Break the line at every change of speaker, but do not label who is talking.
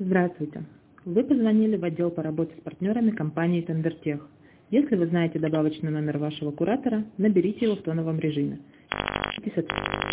Здравствуйте. Вы позвонили в отдел по работе с партнерами компании Тендертех. Если вы знаете добавочный номер вашего куратора, наберите его в тоновом режиме.